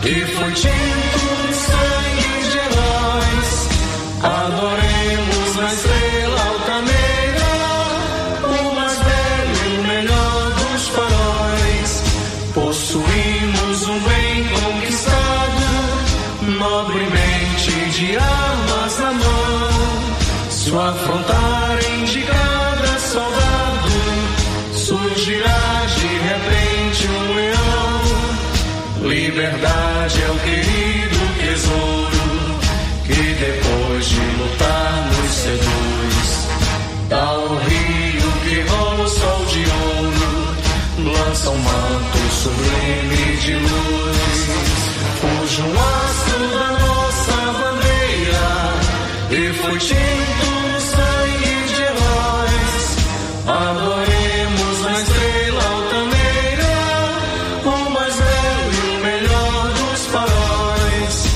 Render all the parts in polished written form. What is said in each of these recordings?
e foi tinto no sangue de heróis. Adoremos na estrela altaneira, o mais belo e o melhor dos faróis. Possuímos um bem conquistado, nobremente de armas na mão. Sua fronteira indicada, soldado, surgirá de repente um leão. Liberdade é o querido tesouro que depois de lutar nos seduz. Tal rio que rola o sol de ouro, lança um manto sublime de luz. Fuja um astro da nossa bandeira e foi tinto no sangue de heróis. Adoremos na estrela altaneira, o mais belo e o melhor dos faróis.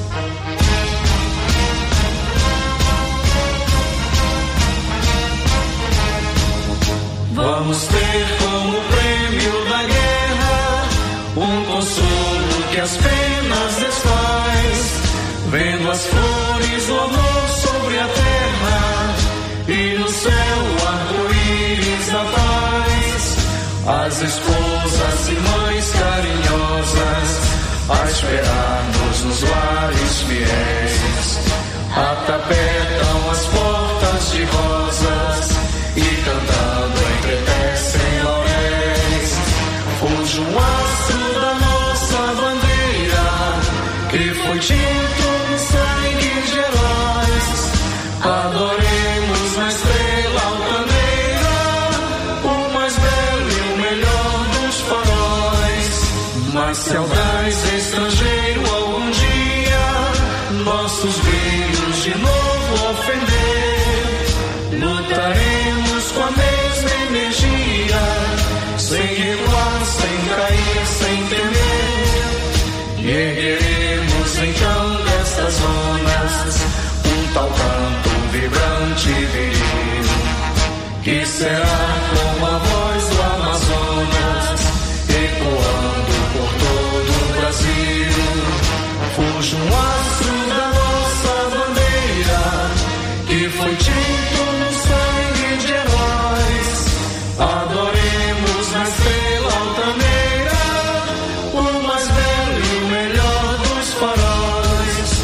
Vamos ter como prêmio da guerra um consolo que as penas desfaz, vendo as flores do amor sobre a terra e no céu o arco-íris da paz. As esposas e mães carinhosas a esperar-nos nos lares fiéis, atapetam as portas de rosas e cantando entretecem lauréis. Fuja um astro da nossa bandeira que foi tinto no sangue de heróis. Adoremos na estrela altaneira, o mais belo e o melhor dos faróis. Mas se audaz estrangeiro algum dia nossos brilhos de novo ofender, lutaremos com a mesma energia, sem recuar, sem cair, sem temer. E ergueremos então dessas zonas um tal canto vibrante e viril, que será como a voz do Amazonas, ecoando por todo o Brasil. Fuja um astro da nossa bandeira, que foi tinto no sangue de heróis. Adoremos na estrela altaneira, o mais belo e o melhor dos faróis.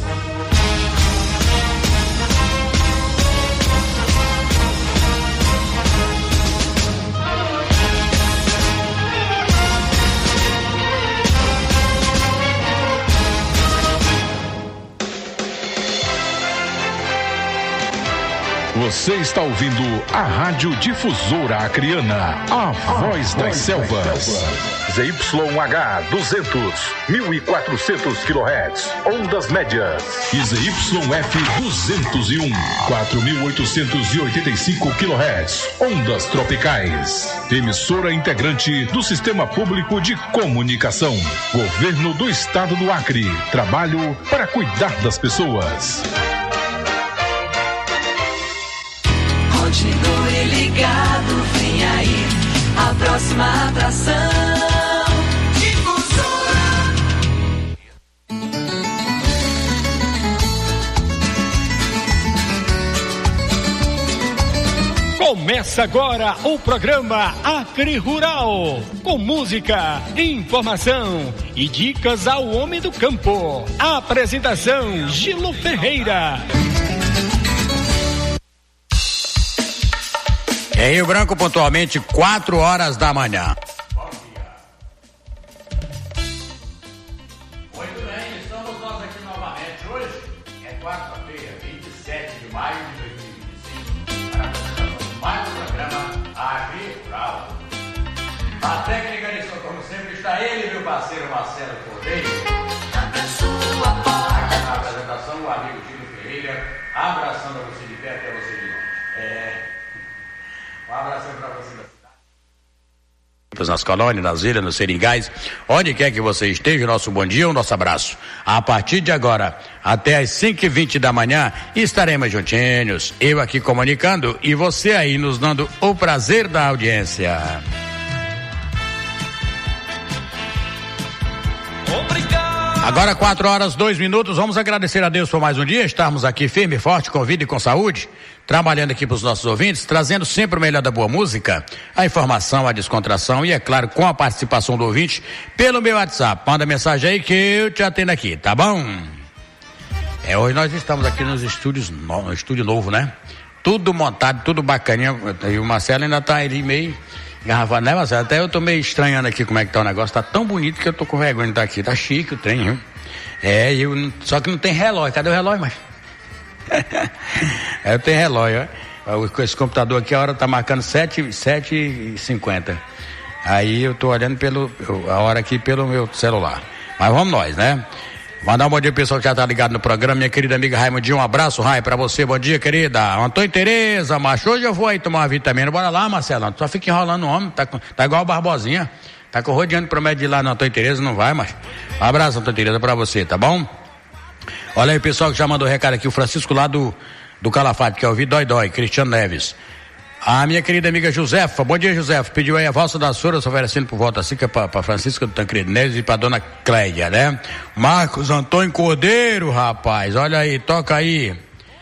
Você está ouvindo a Rádio Difusora Acreana, a voz das selvas. ZYH 200, 1400 kHz, ondas médias. E ZYF 201, 4885 kHz, ondas tropicais. Emissora integrante do Sistema Público de Comunicação. Governo do Estado do Acre. Trabalho para cuidar das pessoas. Continue ligado, vem aí a próxima atração. Difusora. Começa agora o programa Acre Rural, com música, informação e dicas ao homem do campo. Apresentação Gilo Ferreira. Em Rio Branco, pontualmente 4 horas da manhã. Bom dia. Muito bem, estamos nós aqui novamente. Hoje é quarta-feira, 27 de maio de 2025, para a apresentação de mais um programa Acre Rural. A técnica de socorro sempre está ele, meu parceiro Marcelo Correia. Na apresentação, o amigo Gilo Ferreira, abraçando a você de perto e a você de longe. Um abraço para você da cidade. Nas colônias, nas ilhas, nos seringais, onde quer que você esteja, o nosso bom dia, o nosso abraço. A partir de agora, até às 5h20 da manhã, estaremos juntinhos, eu aqui comunicando e você aí nos dando o prazer da audiência. Obrigado. Agora 4h02, vamos agradecer a Deus por mais um dia, estarmos aqui firme, forte, com vida e com saúde, trabalhando aqui para os nossos ouvintes, trazendo sempre o melhor da boa música, a informação, a descontração e, é claro, com a participação do ouvinte pelo meu WhatsApp. Manda mensagem aí que eu te atendo aqui, tá bom? Hoje nós estamos aqui no estúdio novo, né? Tudo montado, tudo bacaninha, e o Marcelo ainda tá ali meio engarrafado, né, Marcelo? Até eu tô meio estranhando aqui como é que tá o negócio, tá tão bonito que eu tô com vergonha de estar aqui, tá chique o trem, viu? Só que não tem relógio, cadê o relógio, mas? Eu tenho relógio, ó. Com esse computador aqui a hora tá marcando 7h50. Aí eu tô olhando a hora aqui pelo meu celular. Mas vamos nós, né? Mandar um bom dia pro pessoal que já tá ligado no programa, minha querida amiga Raimundinha, um abraço, Rai, pra você, bom dia, querida. Antônio Tereza, macho, hoje eu vou aí tomar uma vitamina, bora lá, Marcelo, só fica enrolando o homem, tá igual o Barbosinha, tá rodeando promete de ir lá no Antônio Tereza, não vai, macho. Um abraço, Antônio Tereza, pra você, tá bom? Olha aí o pessoal que já mandou recado aqui, o Francisco lá do Calafate, que é o Vidói, Cristiano Neves. A minha querida amiga Josefa, bom dia, Josefa, pediu aí a valsa da Sora, oferecendo por volta assim, que é pra Francisca do Tancredo Neves e pra dona Cléia, né? Marcos Antônio Cordeiro, rapaz, olha aí, toca aí,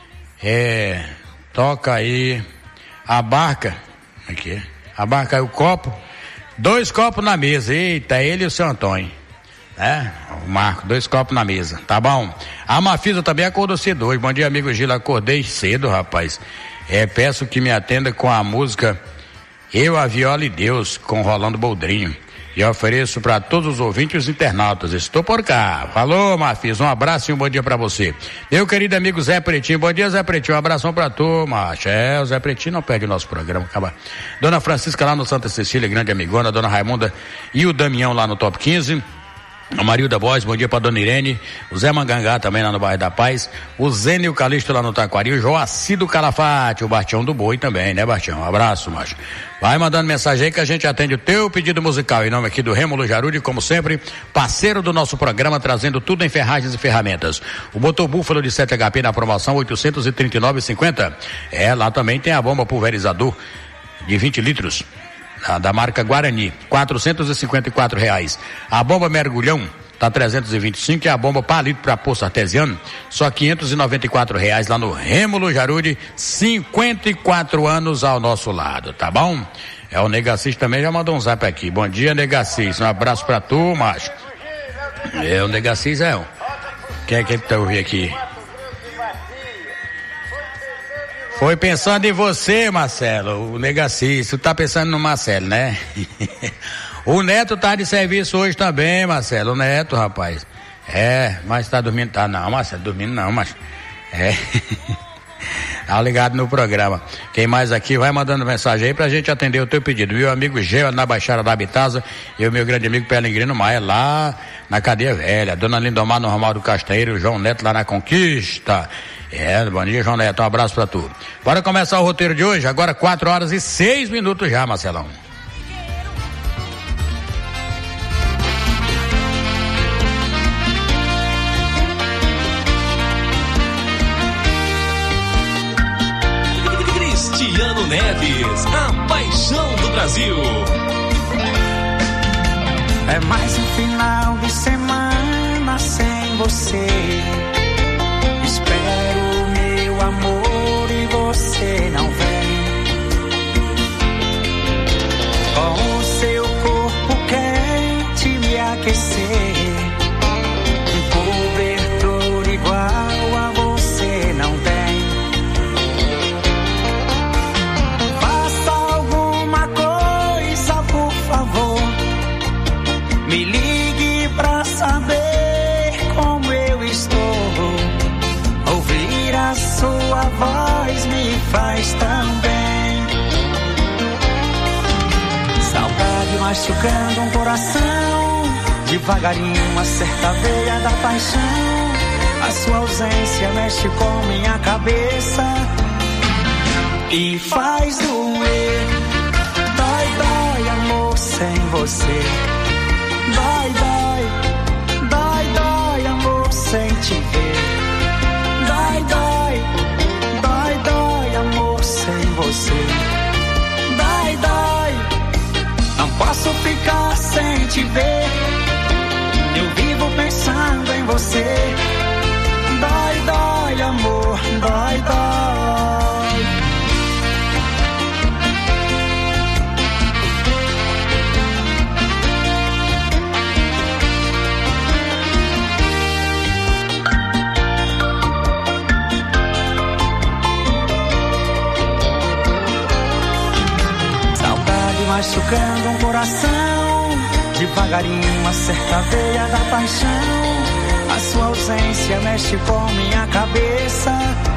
a barca, aqui, abarca aí o copo, 2 copos na mesa, eita, ele e o seu Antônio, né? O Marco, 2 copos na mesa, tá bom? A Mafisa também acordou cedo hoje, bom dia, amigo Gila, acordei cedo, rapaz. Peço que me atenda com a música Eu, a Viola e Deus, com Rolando Boldrinho. E ofereço para todos os ouvintes e os internautas. Estou por cá. Falou, Mafis, um abraço e um bom dia para você. Meu querido amigo Zé Pretinho, bom dia, Zé Pretinho, um abração para tu, macho. O Zé Pretinho não perde o nosso programa, acaba. Dona Francisca lá no Santa Cecília, grande amigona, Dona Raimunda e o Damião lá no Top 15. A Marilda Boys, bom dia pra Dona Irene, o Zé Mangangá também lá no bairro da Paz, o Zênio e o Calixto lá no Taquari, o Joaci do Calafate, o Bastião do Boi também, né, Bastião? Um abraço, macho. Vai mandando mensagem aí que a gente atende o teu pedido musical, em nome aqui do Rêmulo Jarude, como sempre, parceiro do nosso programa, trazendo tudo em ferragens e ferramentas. O motor Búfalo de 7 HP na promoção 839,50. Lá também tem a bomba pulverizador de 20 litros. Da marca Guarani, R$454. A bomba mergulhão tá 325 e a bomba palito para poço artesiano só R$594 lá no Rêmulo Jarude, 54 anos ao nosso lado, tá bom? O Negacis também já mandou um zap aqui. Bom dia, Negacis, um abraço pra tu, macho. O Negacis quem é que ele tá ouvindo aqui? Foi pensando em você, Marcelo, o Negacis, tu tá pensando no Marcelo, né? O Neto tá de serviço hoje também, Marcelo, o Neto, rapaz. Mas tá dormindo, não, Marcelo, dormindo não, mas tá ligado no programa. Quem mais aqui, vai mandando mensagem aí pra gente atender o teu pedido. Meu amigo Geo na Baixada da Habitasa e o meu grande amigo Peregrino Maia lá na Cadeia Velha, Dona Lindomar no Ramal do Castanheiro, o João Neto lá na Conquista. Bom dia, João Neto, um abraço pra tu. Bora começar o roteiro de hoje, agora 4h06 já, Marcelão. Cristiano Neves, a paixão do Brasil. É mais um final de semana sem você. Espero, meu amor, e você não vem. Com o seu corpo quente me aquecer, um cobertor igual a você não tem. Faça alguma coisa, por favor. Me ligue pra saber como eu estou. Ouvir a sua voz me faz tão bem. Saudade machucando um coração, devagarinho acerta a veia da paixão. A sua ausência mexe com minha cabeça e faz doer. Dói, dói, amor, sem você. Dói, dói, dói, dói, amor, sem te ver. Dói, dói, dói, dói, amor, sem você. Dói, dói, não posso ficar sem te ver. Eu vivo pensando em devagarinho acerta a veia da paixão. A sua ausência mexe com minha cabeça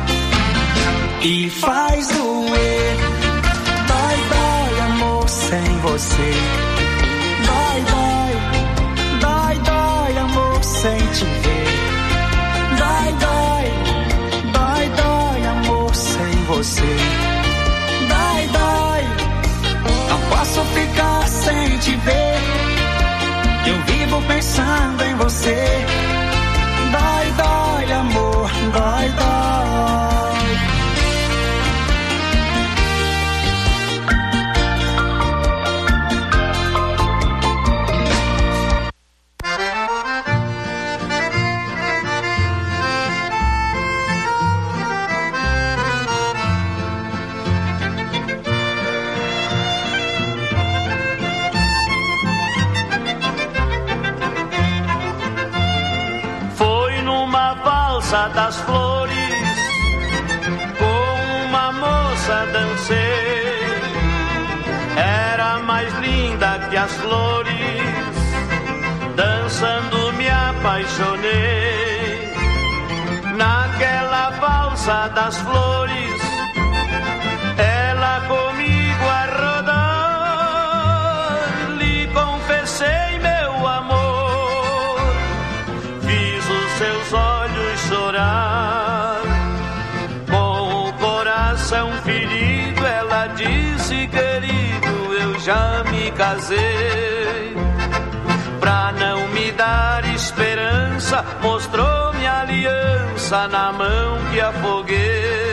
e faz doer. Dói, dói, amor, sem você. Dói, dói, dói, dói, amor, sem te ver. Dói, dói, dói, dói, amor, sem você. Dói, dói, não posso ficar sem te ver. Eu vivo pensando em você. Dói, dói, amor, dói, dói. Das flores, com uma moça dancei, era mais linda que as flores, dançando me apaixonei. Naquela valsa das flores, ela comigo a rodar, lhe confessei meu amor, fiz os seus olhos chorar. Com o coração ferido, ela disse: querido, eu já me casei. Pra não me dar esperança, mostrou minha aliança na mão que afoguei.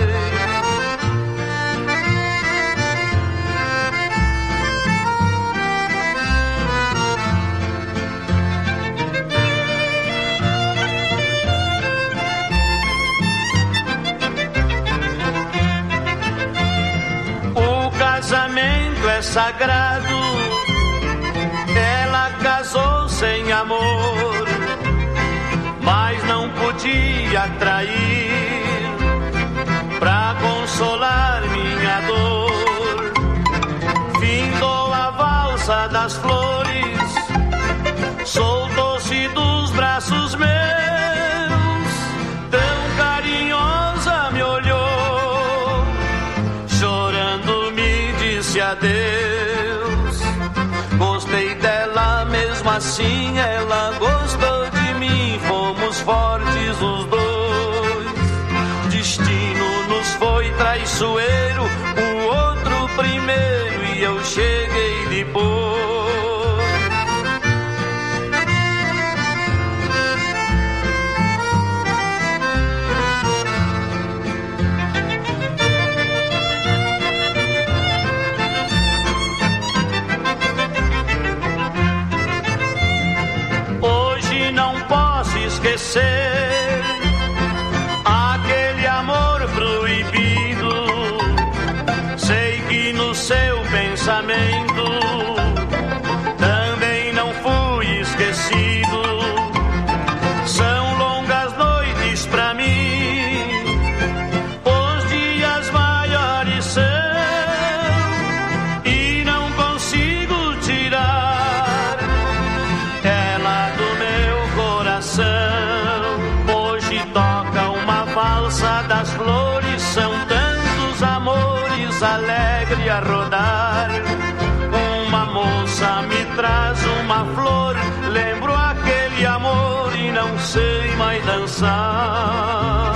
Casamento é sagrado, ela casou sem amor, mas não podia trair pra consolar minha dor. Findou a valsa das flores, soltou-se dos braços meus, tão carinhosa me olhou, chorando disse adeus. Gostei dela mesmo assim, ela gostou de mim, fomos fortes os dois. Destino nos foi traiçoeiro, o outro primeiro e eu cheguei depois. Esquecer aquele amor proibido. Sei que no seu pensamento também não fui esquecido. São longas noites pra mim, os dias maiores são, e não consigo tirar ela do meu coração. Das flores são tantos amores alegre a rodar. Uma moça me traz uma flor, lembro aquele amor e não sei mais dançar.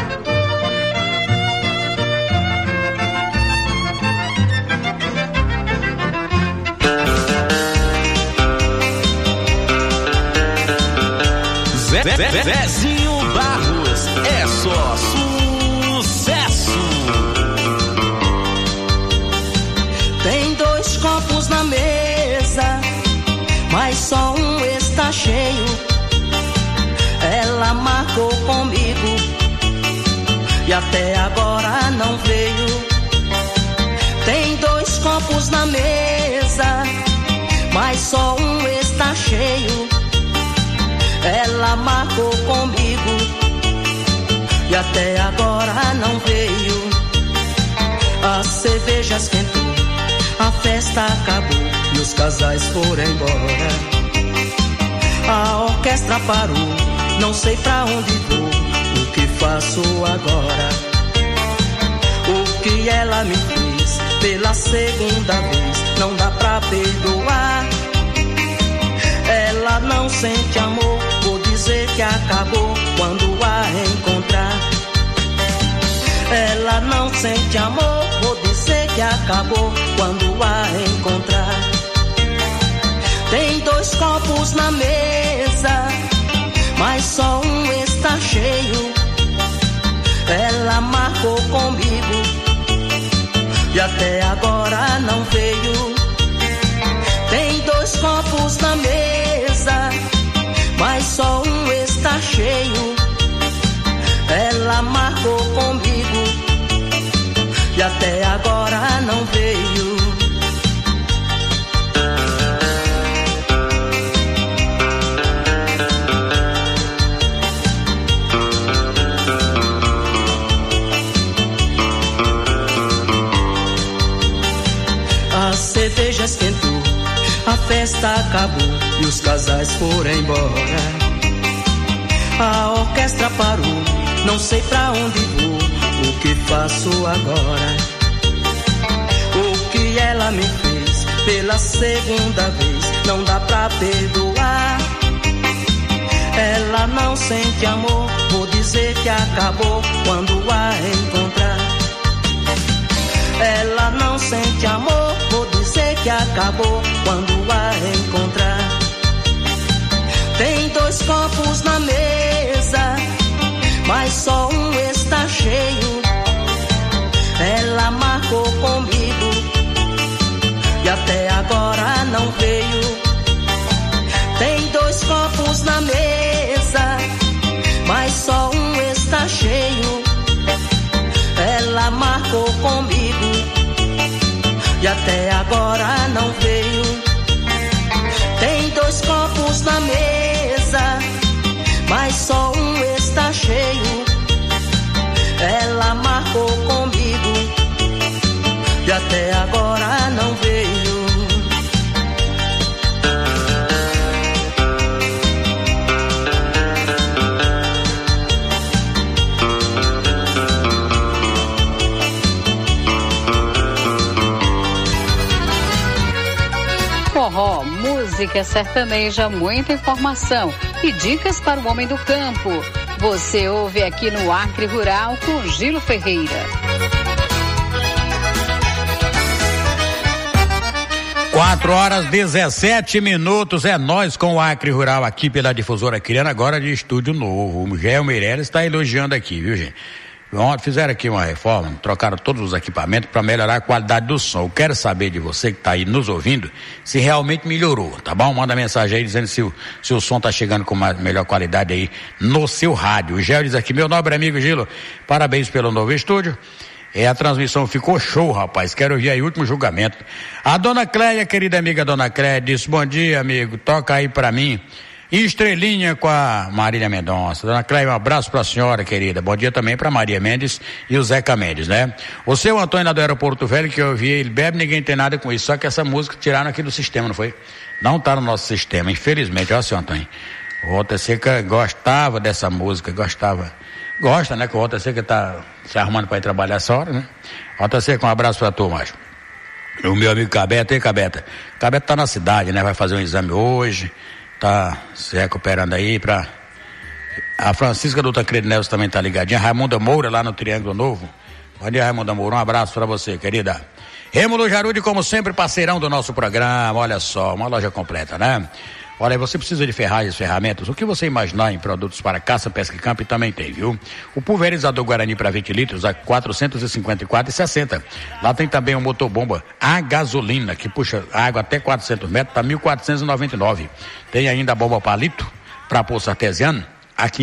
Zezinho Barros, é só sucesso. Tem 2 copos na mesa, mas só um está cheio. Ela marcou comigo e até agora não veio. Tem 2 copos na mesa, mas só um está cheio. Ela marcou comigo e até agora não veio. As cervejas esquentou, a festa acabou e os casais foram embora. A orquestra parou, não sei pra onde vou, o que faço agora? O que ela me fez pela segunda vez, não dá pra perdoar. Ela não sente amor, vou dizer que acabou quando a encontrar. Ela não sente amor, vou dizer que acabou quando a encontrar. Tem 2 copos na mesa, mas só um está cheio. Ela marcou comigo e até agora não veio. Tem 2 copos na mesa, mas só um está cheio. Ela marcou comigo e até agora não veio. A cerveja esquentou, a festa acabou e os casais foram embora. A orquestra parou, não sei pra onde vou, o que faço agora? O que ela me fez pela segunda vez, não dá pra perdoar. Ela não sente amor, vou dizer que acabou quando a encontrar. Ela não sente amor, vou dizer que acabou quando a encontrar. Tem 2 copos na mesa, mas só um está cheio. Ela marcou comigo e até agora não veio. Tem 2 copos na mesa, mas só um está cheio. Ela marcou comigo e até agora não veio. Tem 2 copos na mesa, mas só um está cheio. Ela marcou comigo e até agora não veio. Forró, música sertaneja, muita informação e dicas para o homem do campo. Você ouve aqui no Acre Rural com Gilo Ferreira. 4h17. É nós com o Acre Rural aqui pela Difusora Criana, agora de estúdio novo. O Miguel Meirelles está elogiando aqui, viu, gente? Ontem fizeram aqui uma reforma, trocaram todos os equipamentos para melhorar a qualidade do som. Eu quero saber de você que está aí nos ouvindo se realmente melhorou, tá bom? Manda mensagem aí dizendo se o som tá chegando com melhor qualidade aí no seu rádio. O Gel diz aqui: meu nobre amigo Gilo, parabéns pelo novo estúdio. A transmissão ficou show, rapaz. Quero ouvir aí o último julgamento. A dona Cléia, querida amiga dona Cléia, disse: bom dia, amigo, toca aí pra mim Estrelinha com a Marília Mendonça. Dona Cléia, um abraço pra senhora, querida. Bom dia também pra Maria Mendes e o Zeca Mendes, né? O seu Antônio lá do Aeroporto Velho, que eu ouvi, ele bebe, ninguém tem nada com isso. Só que essa música tiraram aqui do sistema, não foi? Não tá no nosso sistema, infelizmente. Ó, seu Antônio. O Walter Seca gostava dessa música, gostava. Gosta, né? Que o Walter Seca tá se arrumando pra ir trabalhar essa hora, né? Walter Seca, um abraço pra tu, macho. O meu amigo Cabeta, hein, Cabeta? Cabeta tá na cidade, né? Vai fazer um exame hoje. Tá se recuperando aí pra... A Francisca do Tancredo Neves também tá ligadinha. Raimunda Moura lá no Triângulo Novo. Bom dia, Raimunda Moura. Um abraço pra você, querida. Rêmulo Jarude, como sempre, parceirão do nosso programa. Olha só, uma loja completa, né? Olha, você precisa de ferragens, ferramentas, o que você imaginar em produtos para caça, pesca e campo também tem, viu? O pulverizador Guarani para 20 litros a R$ 454,60. Lá tem também o motobomba a gasolina, que puxa água até 400 metros, tá R$ 1.499. Tem ainda a bomba palito para poço artesiano a R$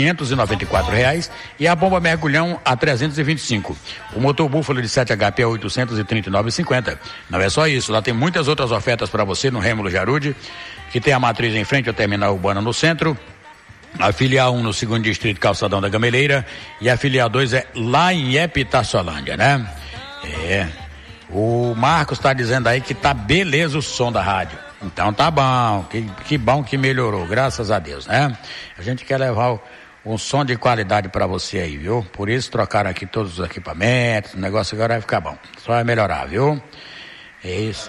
594 e a bomba mergulhão a 325. O motor búfalo de 7 HP a 839,50. Não é só isso, lá tem muitas outras ofertas para você no Rêmulo Jarude, que tem a matriz em frente ao terminal urbano no centro, a filial 1 no 2º distrito, Calçadão da Gameleira, e a filial 2 é lá em Epitaçolândia, né? O Marcos está dizendo aí que tá beleza o som da rádio. Então tá bom, que bom que melhorou, graças a Deus, né? A gente quer levar um som de qualidade pra você aí, viu? Por isso trocaram aqui todos os equipamentos, o negócio agora vai ficar bom, só vai melhorar, viu? É isso.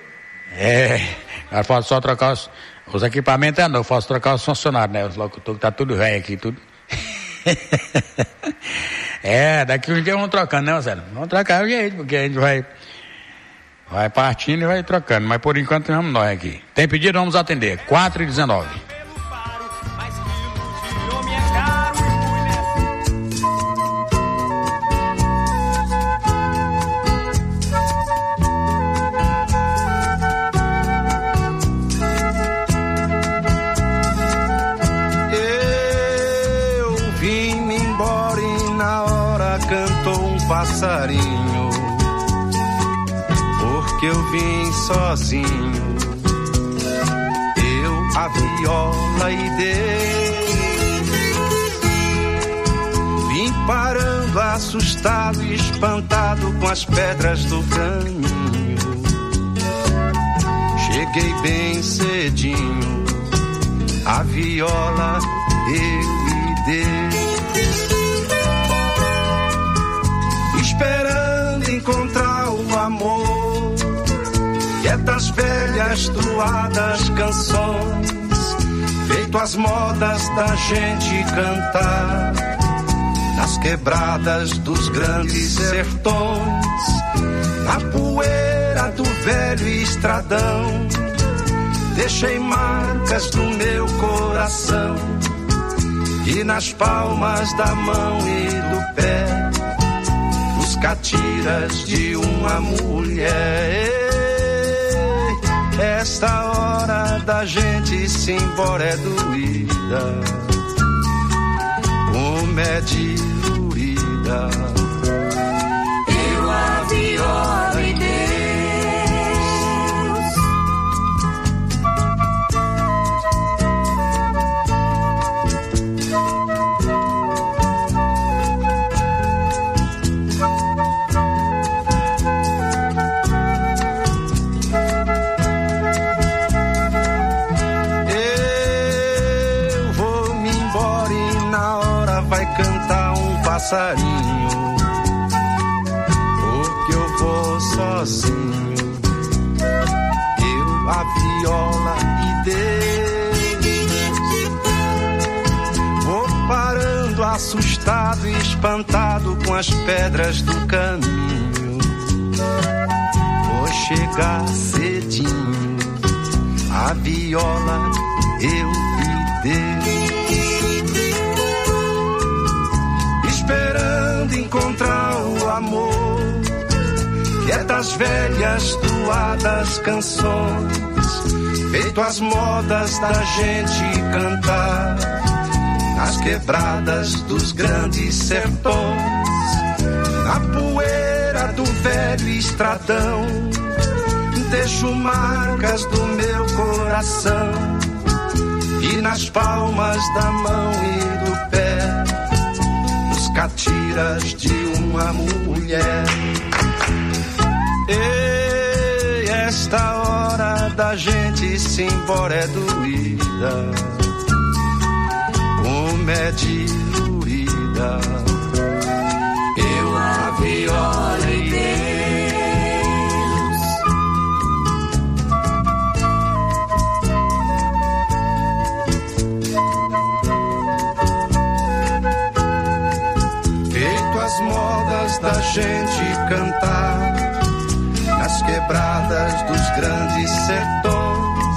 Agora posso só trocar os equipamentos, não, posso trocar os funcionários, né? Os locutores, tá tudo velho aqui, tudo. Daqui um dia vamos trocando, né, Marcelo? Vamos trocar o jeito, porque a gente vai partindo e vai trocando, mas por enquanto vamos nós aqui. Tem pedido, vamos atender, 4h19. Passarinho, porque eu vim sozinho, eu a viola e dei, vim parando assustado e espantado com as pedras do caminho, cheguei bem cedinho, a viola eu lhe dei. Esperando encontrar o amor, que é das velhas truadas canções, feito as modas da gente cantar, nas quebradas dos grandes sertões, na poeira do velho estradão, deixei marcas no meu coração, e nas palmas da mão e do pé, catiras de uma mulher. Esta hora da gente se embora é doída, como é diluída. Eu a viola e Deus. Passarinho, porque eu vou sozinho, eu a viola e Deus, vou parando assustado e espantado com as pedras do caminho, vou chegar cedinho, a viola eu lhe dei. Esperando encontrar o amor, que é das velhas truadas canções, feito as modas da gente cantar, nas quebradas dos grandes sertões, na poeira do velho estradão, deixo marcas do meu coração, e nas palmas da mão e do pé, catiras de uma mulher. E esta hora da gente se embora é doída, como é diluída. Eu a viola e Deus. Modas da gente cantar, nas quebradas dos grandes sertões.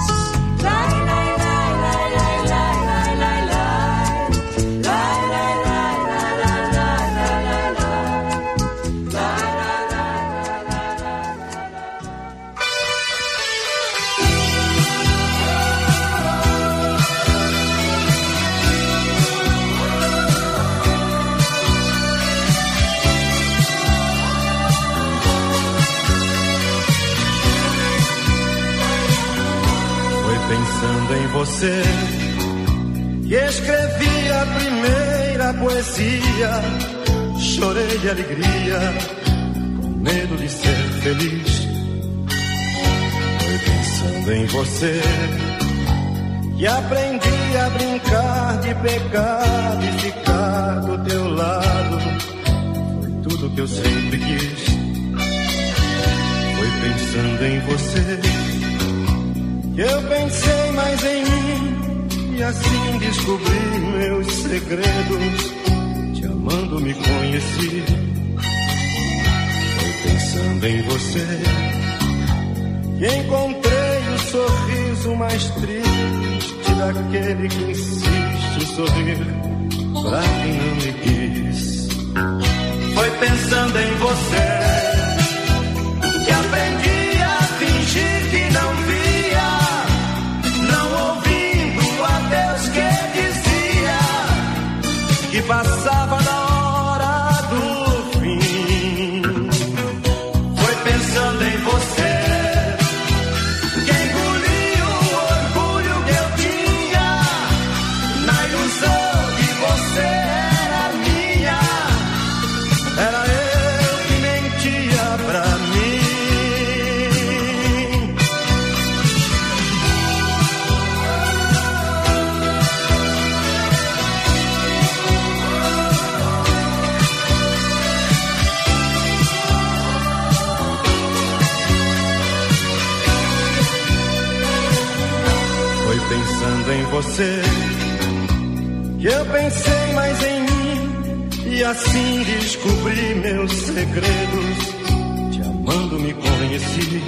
Pensando em você, e escrevi a primeira poesia, chorei de alegria, com medo de ser feliz. Foi pensando pensando em você, que aprendi a brincar de pecado e ficar do teu lado. Foi tudo que eu sempre quis. Foi pensando em você que eu pensei mais em mim e assim descobri meus segredos. Te amando me conheci. Foi pensando em você que encontrei o sorriso mais triste daquele que insiste em sorrir pra quem não me quis. Foi pensando em você que aprendi a fingir que não via, não ouvindo a Deus que dizia que passava da hora do fim. Foi pensando em você que engoli o orgulho que eu tinha na ilusão que você era minha. Era eu que mentia pra mim. Foi pensando em você que eu pensei mais em mim e assim descobri meus segredos. Te amando me conheci.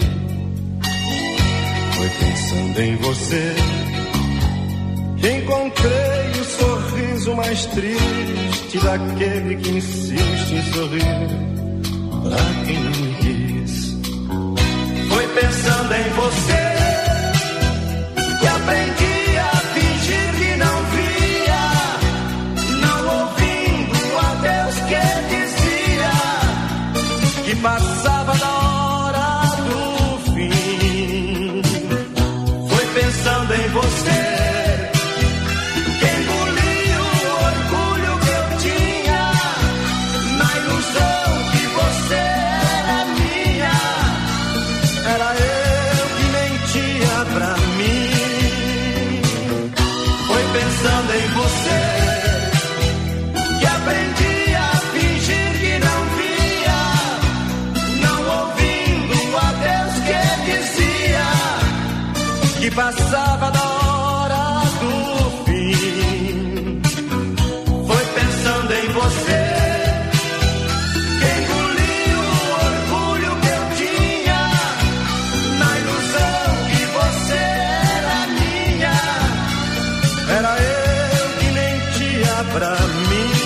Foi pensando em você que encontrei o sorriso mais triste daquele que insiste em sorrir pra quem não me quis. Foi pensando em você que aprendi a fingir que não via, não ouvindo a Deus que dizia que passava da hora do fim. Foi pensando em você que engoli o orgulho que eu tinha na ilusão que você era minha. Era eu que mentia pra mim. Foi pensando em você que aprendi a fingir que não via, não ouvindo a Deus que dizia que passava da hora do fim. Foi pensando em você que engoli o orgulho que eu tinha na ilusão que você era minha. Era eu que mentia pra mim.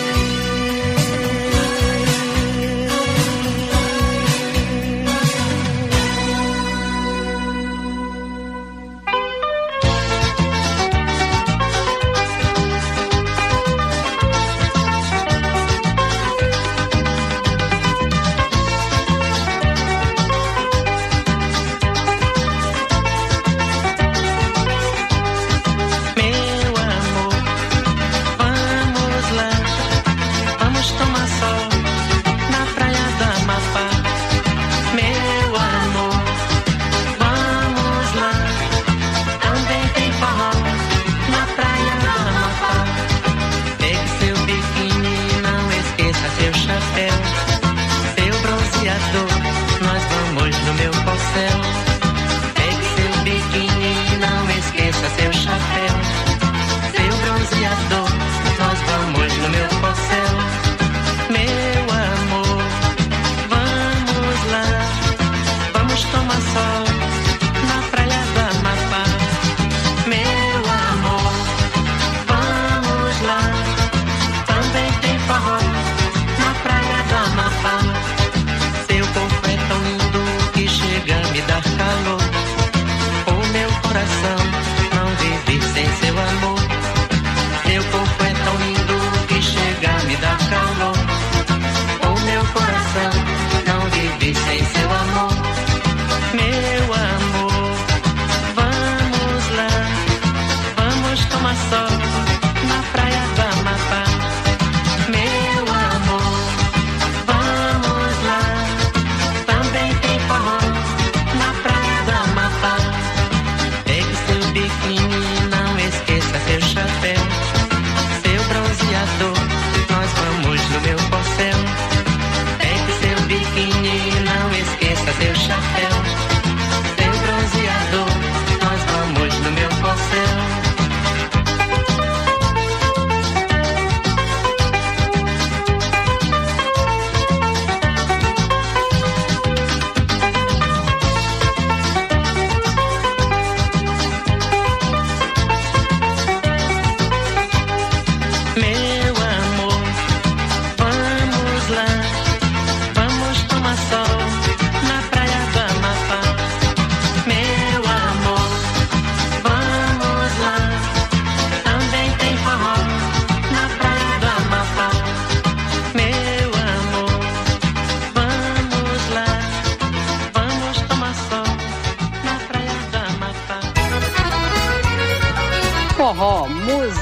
Meu amor, vamos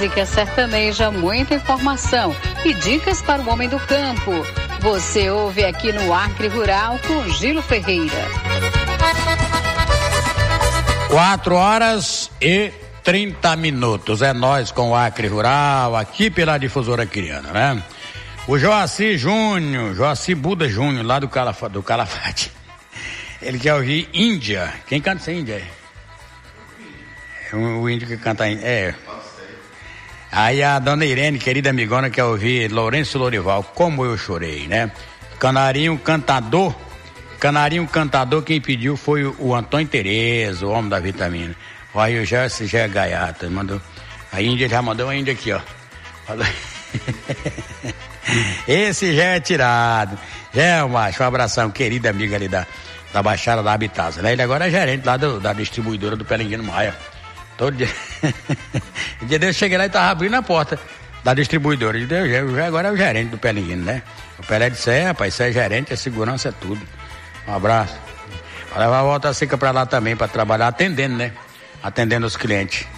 música sertaneja, muita informação e dicas para o homem do campo. Você ouve aqui no Acre Rural com Gilo Ferreira. 4h30. É nós com o Acre Rural, aqui pela Difusora Acreana, né? O Joaci Buda Júnior, lá do Calafate. Ele quer ouvir Índia. Quem canta essa Índia? O índio que canta Índia. É. Aí a dona Irene, querida amigona, quer ouvir Lourenço Lorival, Como Eu Chorei, né? Canarinho Cantador, quem pediu foi o Antônio Tereza, o homem da vitamina. Aí o já é gaiata, mandou. A Índia já mandou uma Índia aqui, ó. Esse já é tirado. Já é um macho, um abração, querida amiga ali da Baixada da Habitasa, né? Ele agora é gerente lá da distribuidora do Pelenguino Maia. Todo dia. O dia dele eu cheguei lá e tava abrindo a porta da distribuidora. Agora é o gerente do Pelenguino, né? O Pelé disse, rapaz, isso é gerente, é segurança, é tudo. Um abraço. Vai levar a volta seca pra lá também, pra trabalhar atendendo, né? Atendendo os clientes.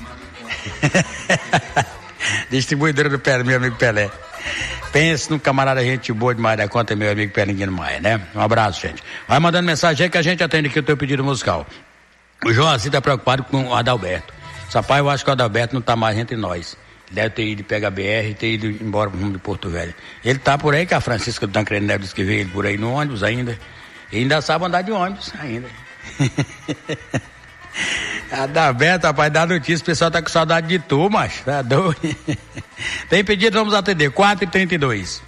Distribuidora do Pelé, meu amigo Pelé. Pense no camarada, gente boa demais da conta, meu amigo Pelenguino Maia, né? Um abraço, gente. Vai mandando mensagem aí que a gente atende aqui o teu pedido musical. O Joaci tá preocupado com o Adalberto. Rapaz, eu acho que o Adalberto não tá mais entre nós. Deve ter ido pegar BR e ter ido embora pro rumo de Porto Velho. Ele tá por aí, que a Francisca do Tancredo Neves disse que veio ele por aí no ônibus ainda. E ainda sabe andar de ônibus ainda. Adalberto, rapaz, dá notícia, o pessoal tá com saudade de tu, macho. Tá doido. Tem pedido, vamos atender. 4h32.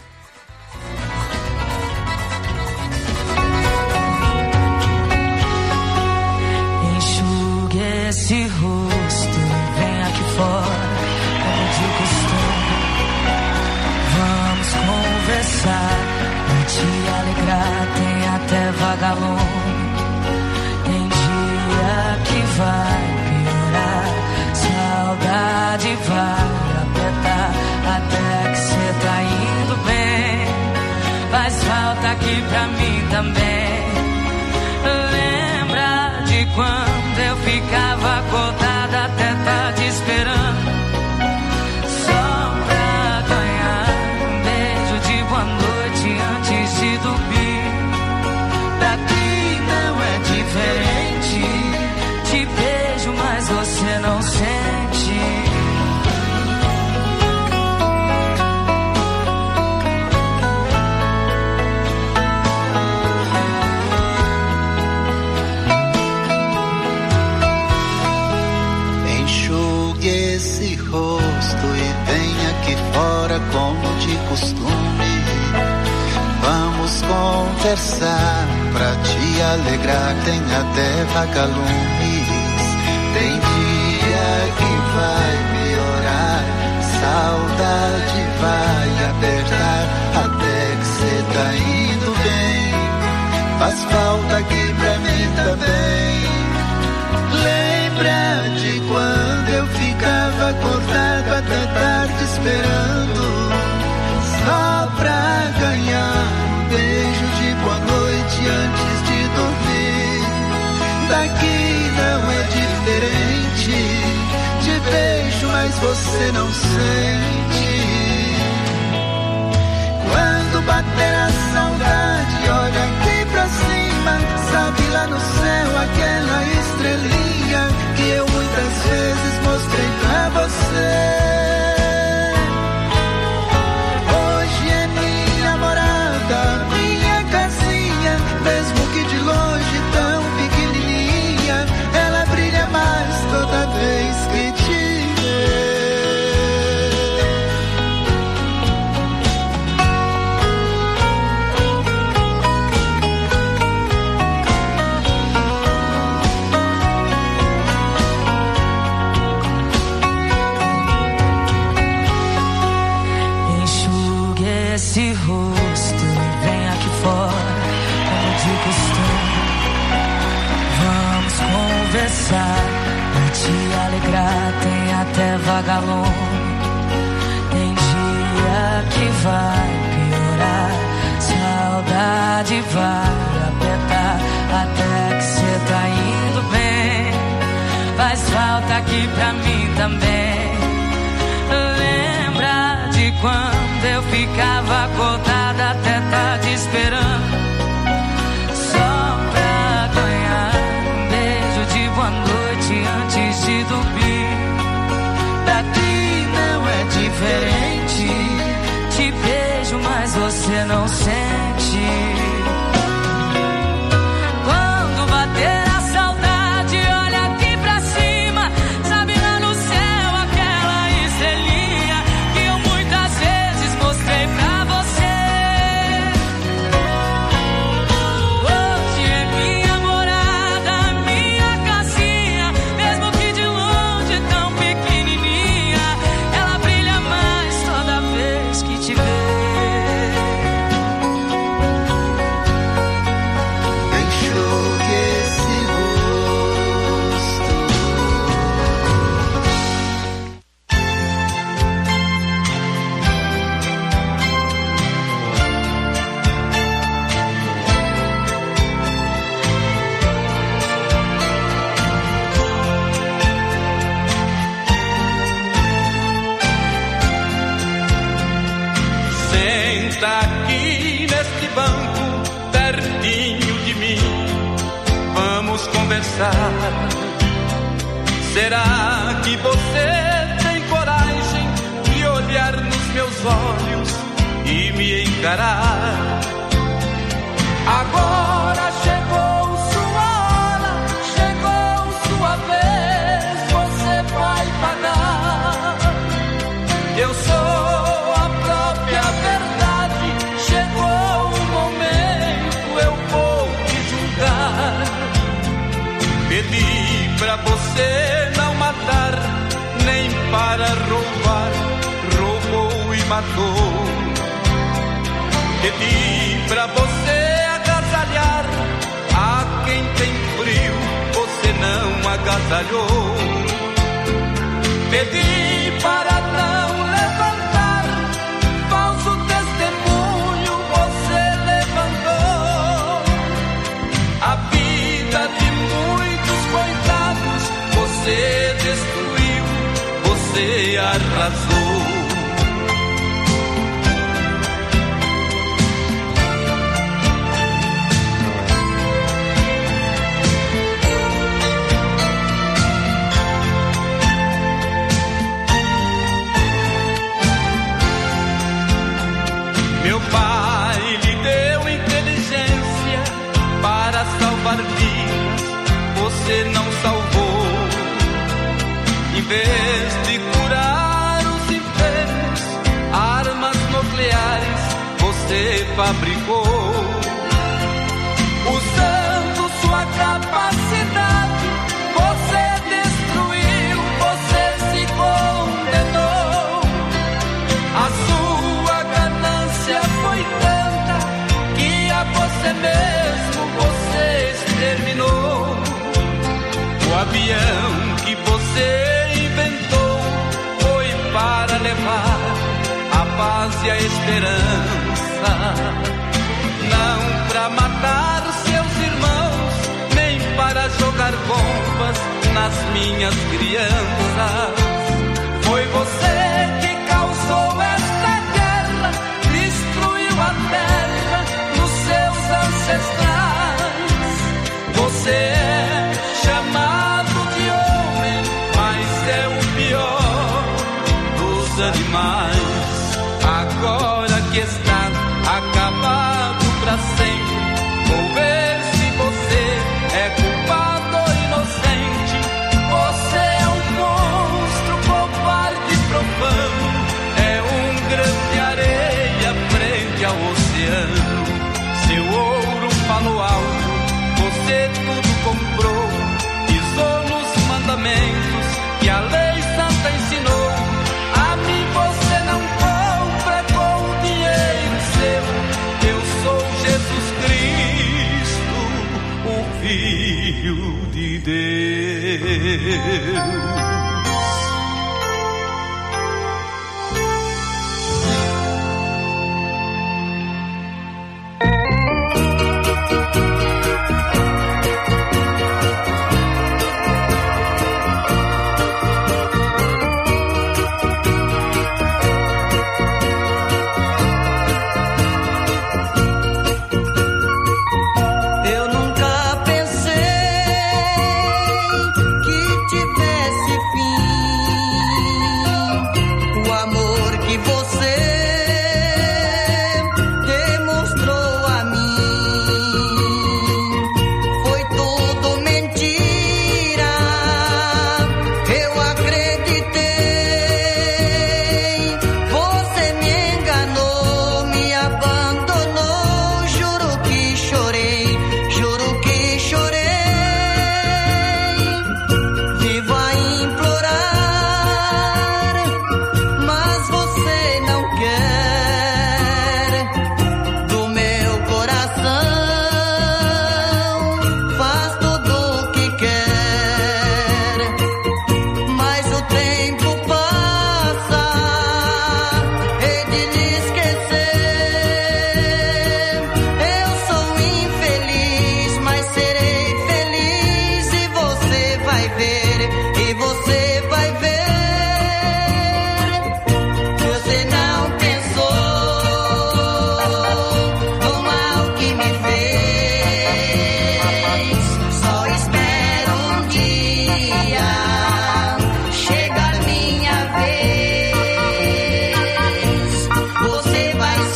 Enxugue esse rosto, vem aqui fora, como de costume. Vamos conversar, pra te alegrar, tem até vagalume. Tem dia que vai piorar, saudade vai apertar, até que cê tá indo bem. Faz falta aqui pra mim também. Lembra de quando eu ficava acordada até tarde esperando, só pra ganhar um beijo de boa noite antes de dormir. Daqui não é diferente, te beijo mas você não sente. Como de costume, vamos conversar pra te alegrar, tem até vagalumes. Tem dia que vai piorar, saudade vai apertar, até que cê tá indo bem. Faz falta aqui pra mim também. Lembra de quando eu ficava acordado até tarde esperando, só pra ganhar um beijo de boa noite antes de dormir. Daqui não é diferente, te beijo mas você não sente. Quando bater a saudade, olha aqui pra cima, sabe lá no céu aquela estrelinha que eu muitas vezes mostrei pra você. Hoje é minha morada, minha casinha, mesmo que de longe tão pequenininha, ela brilha mais toda vez que te esse rosto, vem aqui fora, como de costume. Vamos conversar, pra te alegrar, tem até vagalume. Tem dia que vai piorar, saudade vai apertar, até que cê tá indo bem. Faz falta aqui pra mim também. quando eu ficava acordada até tarde esperando, só pra ganhar um beijo de boa noite antes de dormir. Daqui não é diferente, te beijo mas você não sente. Quando bater a saudade, olha aqui pra cima, sabe lá no céu aquela estrelinha que eu muitas vezes mostrei pra você. Hoje é minha morada, minha casinha, mesmo que de longe tão pequenininha, ela brilha mais toda vez que te vê. Senta aqui neste banco, pertinho de mim, vamos conversar. Será que você tem coragem de olhar nos meus olhos e me encarar? Agora chegou sua hora, chegou sua vez, você vai pagar. Eu sou a própria verdade, chegou o momento, eu vou te julgar. Pedi pra você não matar, nem para roubar, roubou e matou. Pedi pra você agasalhar a quem tem frio, você não agasalhou. Pedi para não levantar falso testemunho, você levantou. A vida de muitos coitados você destruiu, você arrasou. Meu pai lhe deu inteligência para salvar vidas, você não salvou. Em vez de curar os enfermos, armas nucleares você fabricou. Usando sua capacidade, você destruiu, você se condenou. A sua ganância foi tanta que a você mesmo você exterminou. O avião que você inventou foi para levar a paz e a esperança, não para matar seus irmãos, nem para jogar bombas nas minhas crianças. Foi você que causou esta guerra, destruiu a terra nos seus ancestrais. Você é chamado de homem, mas é o pior dos animais. Agora que está acabado pra sempre, vou ver se você é culpado ou inocente. Você é um monstro covarde profano, é um grande areia frente ao oceano. Seu ouro falou alto, você tudo comprou, pisou nos mandamentos que a lei santa ensinou. A mim você não compra com dinheiro seu, eu sou Jesus Cristo, o Filho de Deus.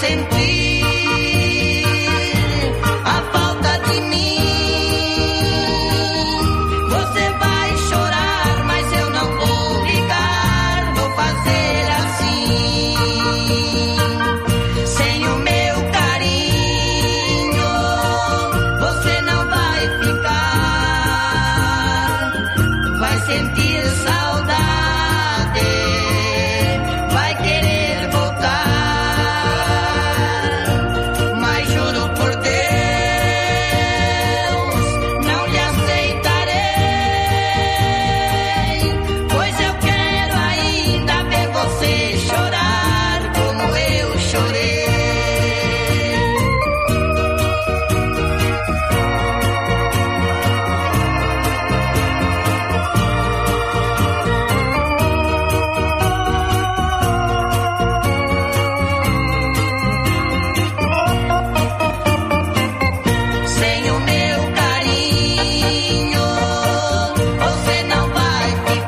sentir a falta de mim. Você vai chorar, mas eu não vou ligar, vou fazer assim. Sem o meu carinho, você não vai ficar, vai sentir saudade, vai querer voltar, mas juro por Deus, não lhe aceitarei, pois eu quero ainda ver você chorar como eu chorei. Sem o meu carinho, você não vai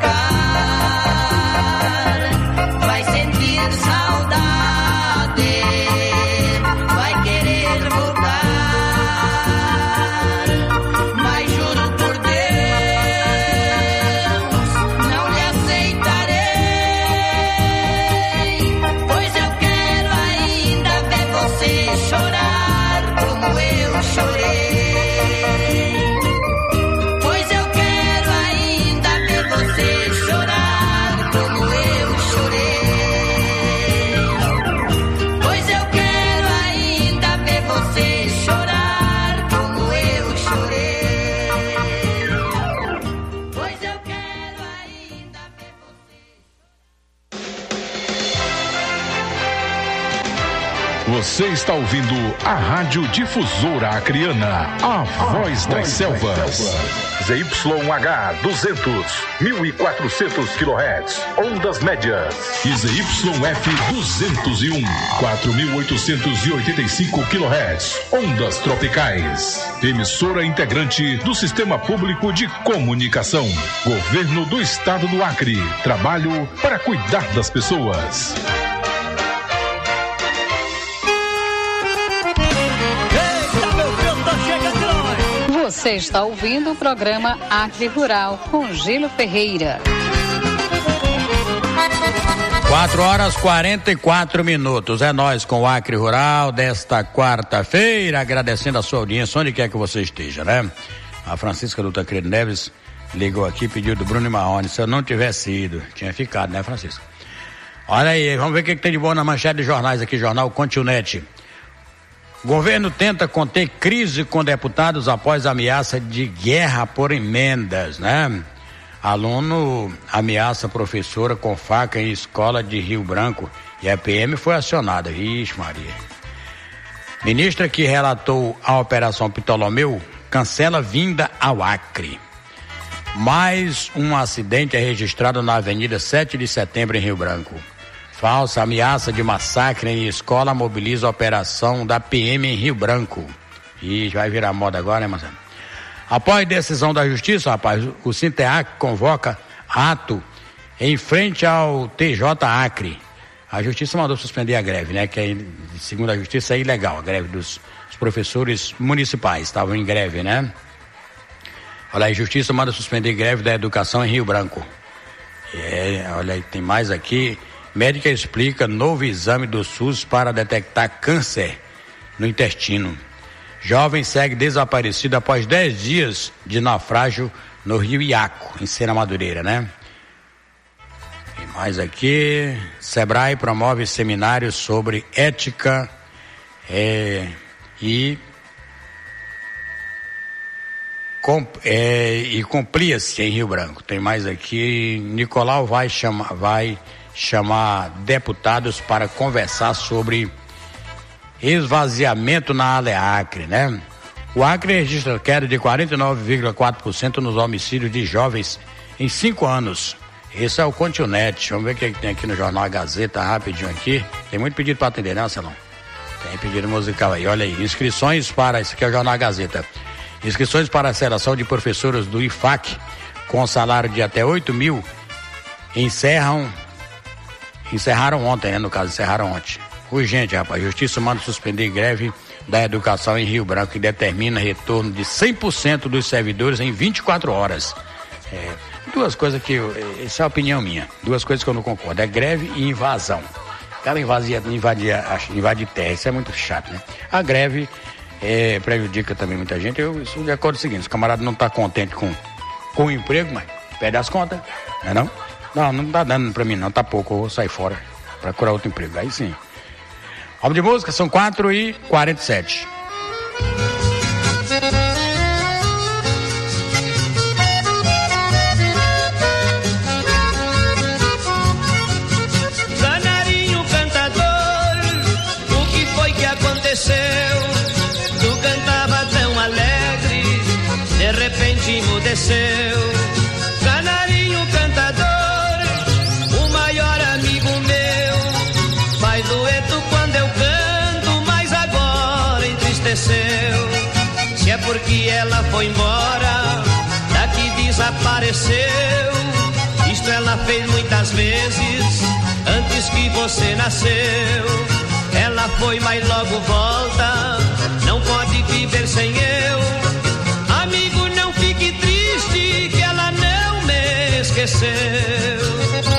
ficar, vai sentir saudade, vai querer voltar, mas juro por Deus, não lhe aceitarei, pois eu quero ainda ver você chorar como eu chorei. Pois eu quero ainda ver você chorar como eu chorei. Pois eu quero ainda ver você chorar como eu chorei. Pois eu quero ainda ver Você está ouvindo a Rádio Difusora Acreana, a voz das selvas. ZYH 200, 1400 kHz, ondas médias. E ZYF 201, 4885 kHz, ondas tropicais. Emissora integrante do Sistema Público de Comunicação. Governo do Estado do Acre. Trabalho para cuidar das pessoas. Você está ouvindo o programa Acre Rural com Gilo Ferreira. 4h44. É nós com o Acre Rural desta quarta-feira, agradecendo a sua audiência, onde quer que você esteja, né? A Francisca do Tancredo Neves ligou aqui, pediu do Bruno e Marrone. Se eu não tivesse ido, tinha ficado, né, Francisca? Olha aí, vamos ver o que tem de bom na manchete de jornais aqui, Jornal Continente. Governo tenta conter crise com deputados após ameaça de guerra por emendas, né? Aluno ameaça professora com faca em escola de Rio Branco e a PM foi acionada. Ixi, Maria. Ministra que relatou a Operação Ptolomeu cancela vinda ao Acre. Mais um acidente é registrado na Avenida 7 de Setembro em Rio Branco. Falsa ameaça de massacre em escola mobiliza a operação da PM em Rio Branco. E vai virar moda agora, né, Marcelo? Após decisão da Justiça, rapaz, o Sinteac convoca ato em frente ao TJ Acre. A Justiça mandou suspender a greve, né? Que segundo a Justiça é ilegal, a greve dos professores municipais. Estavam em greve, né? Olha aí, Justiça manda suspender a greve da educação em Rio Branco. Olha aí, tem mais aqui. Médica explica novo exame do SUS para detectar câncer no intestino. Jovem segue desaparecido após 10 dias de naufrágio no Rio Iaco, em Sena Madureira, né? Tem mais aqui. Sebrae promove seminários sobre ética e complia-se em Rio Branco. Tem mais aqui. Nicolau vai chamar deputados para conversar sobre esvaziamento na Aleacre, né? O Acre registra queda de 49,4% nos homicídios de jovens em 5 anos. Esse é o Continente. Vamos ver o que tem aqui no Jornal A Gazeta, rapidinho aqui. Tem muito pedido para atender, né, Marcelão? Tem pedido musical aí, olha aí. Inscrições para, isso aqui é o Jornal A Gazeta. Inscrições para a seleção de professores do IFAC com salário de até 8 mil encerraram ontem, né? No caso, encerraram ontem. Urgente, rapaz. Justiça manda suspender greve da educação em Rio Branco, que determina retorno de 100% dos servidores em 24 horas. Duas coisas que essa é a opinião minha, duas coisas que eu não concordo, é greve e invasão. O cara invade terra, isso é muito chato, né? A greve prejudica também muita gente. Eu sou de acordo com o seguinte: os camaradas não estão contentes com o emprego, mas perde as contas, não é não? Não tá dando pra mim não, tá pouco, eu vou sair fora, procurar outro emprego, aí sim. Vamos de música, são 4h47. Canarinho cantador, o que foi que aconteceu? Tu cantava tão alegre, de repente emudeceu. Canarinho cantador, o maior amigo meu, faz dueto quando eu canto, mas agora entristeceu. Se é porque ela foi embora, daqui desapareceu. Isto ela fez muitas vezes, antes que você nasceu. Ela foi, mas logo volta, não pode viver sem eu. Amigo, não fique triste, que ela não me esqueceu.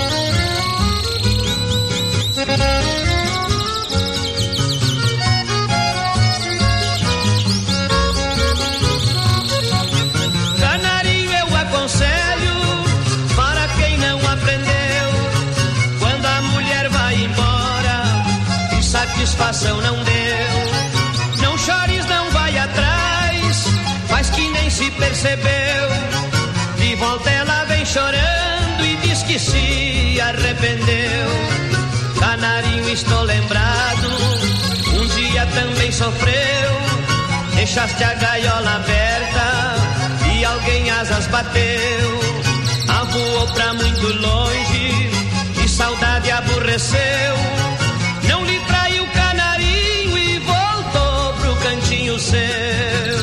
Canarinho, eu aconselho para quem não aprendeu: quando a mulher vai embora e satisfação não deu, não chores, não vai atrás, faz que nem se percebeu. De volta ela vem chorando e diz que se arrependeu. Canarinho, estou lembrado, um dia também sofreu. Deixaste a gaiola aberta e alguém asas bateu. Voou pra muito longe e saudade aborreceu. Não lhe traiu o canarinho e voltou pro cantinho seu.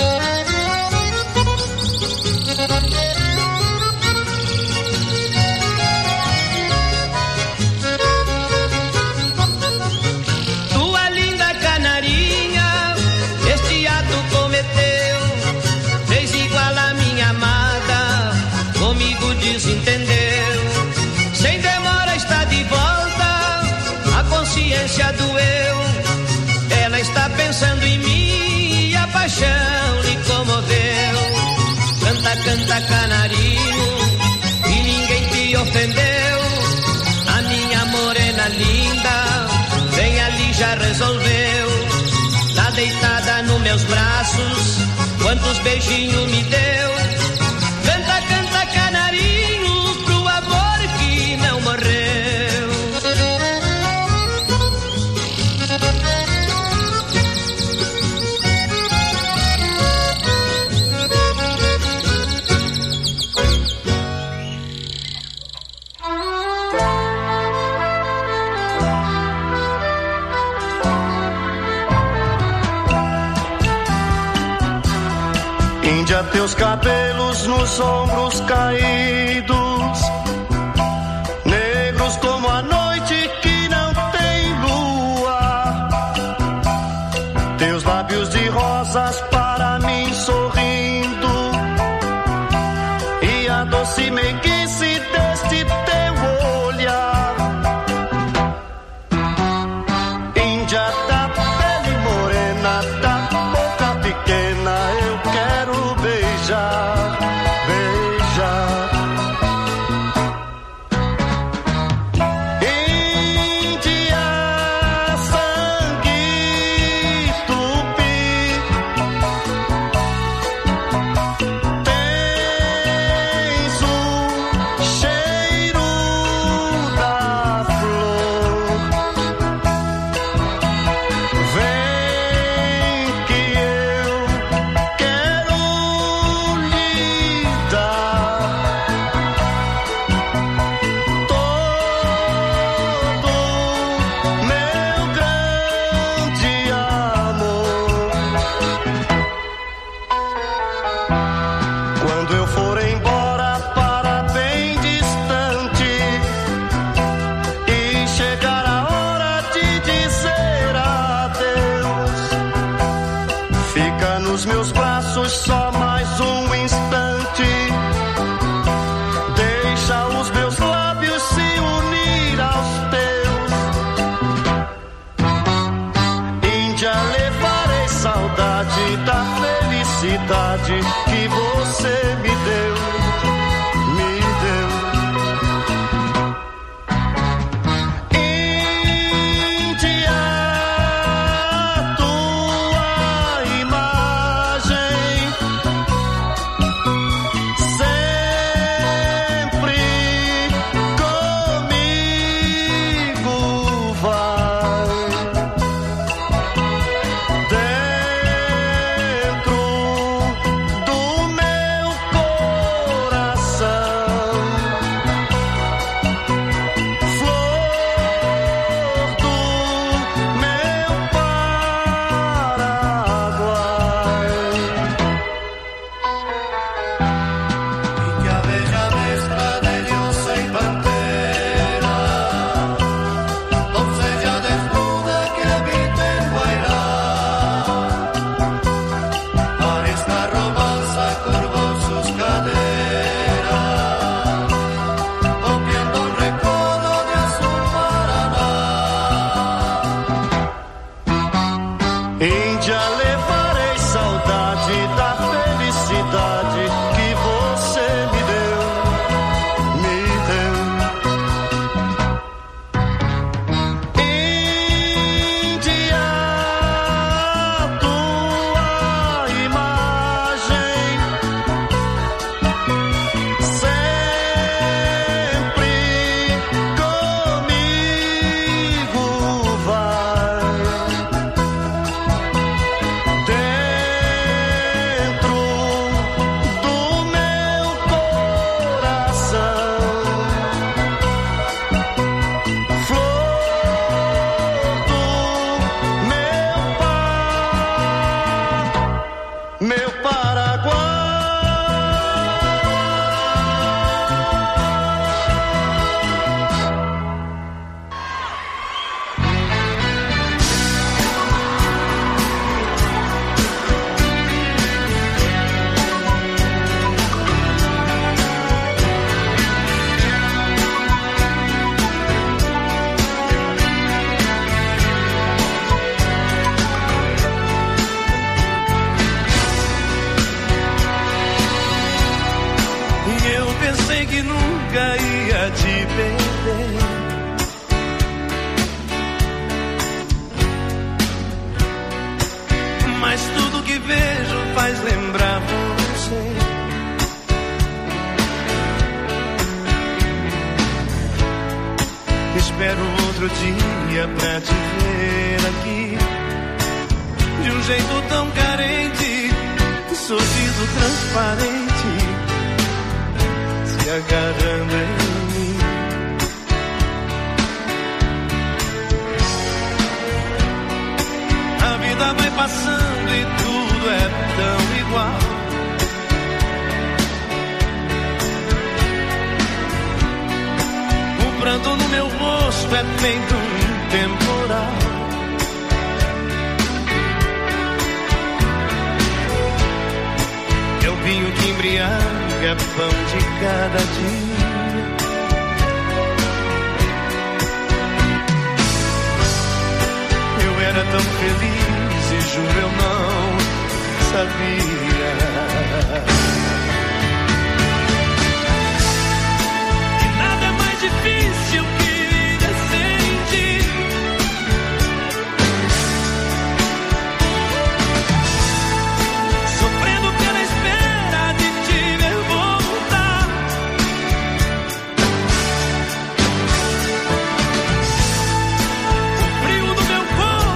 Tua linda canarinha, este ato cometeu, fez igual a minha amada, comigo desentendeu. Sem demora está de volta, a consciência doeu. Ela está pensando em mim e a paixão lhe comoveu. Canta, canta, canarinho, e ninguém te ofendeu. A minha morena linda, vem ali, já resolveu. Tá deitada nos meus braços, quantos beijinhos me deu. Canta, canta, canarinho, pro amor que não morreu. Índia, teus cabelos nos ombros caídos, negros como a noite que não tem lua. Teus lábios de rosas para mim sorrindo, e a doce meiguice deste teu olhar. Índia da pele morena, da boca pequena, eu quero beijar, beijar. Índia, sangue tupi, nos meus braços só mais um instante. Deixa os meus lábios se unir aos teus. Índia, levarei saudade da felicidade que você me deu.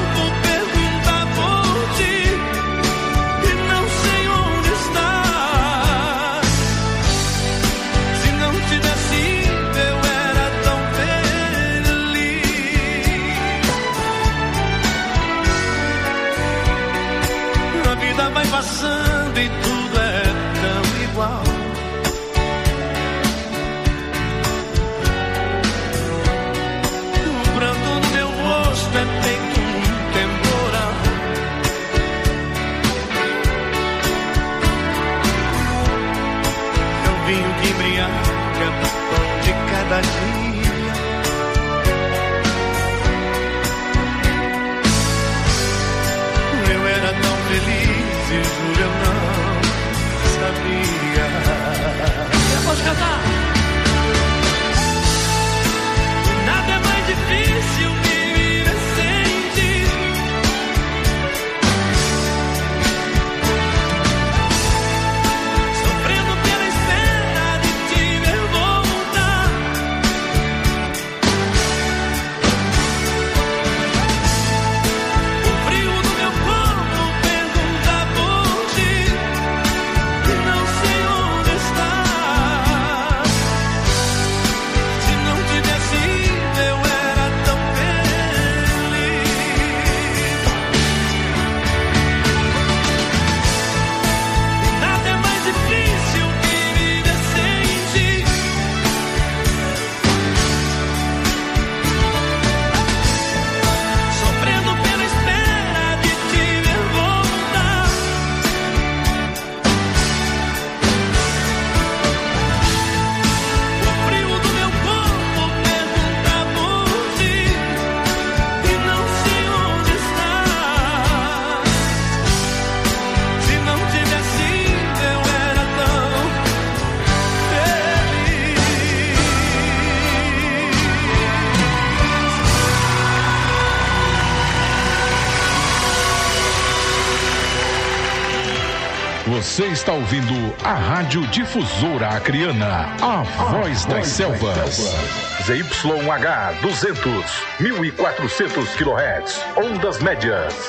Não sei onde está. feliz e juro eu não sabia. Vamos cantar. Nada é mais difícil que viver sem ti. Sofrendo pela espera de te ver voltar. O frio do meu corpo pergunta por ti. E não sei onde estás. Se não tivesse ido eu era tão feliz. Nada é mais difícil que viver sem ti. Sofrendo pela espera de te ver voltar. O frio do meu corpo pergunta por ti. E não sei onde estás. Se não tivesse ido eu era tão feliz. Você está ouvindo a Rádio Difusora Acreana, a voz das selvas. ZYH 200, 1400 kHz, ondas médias.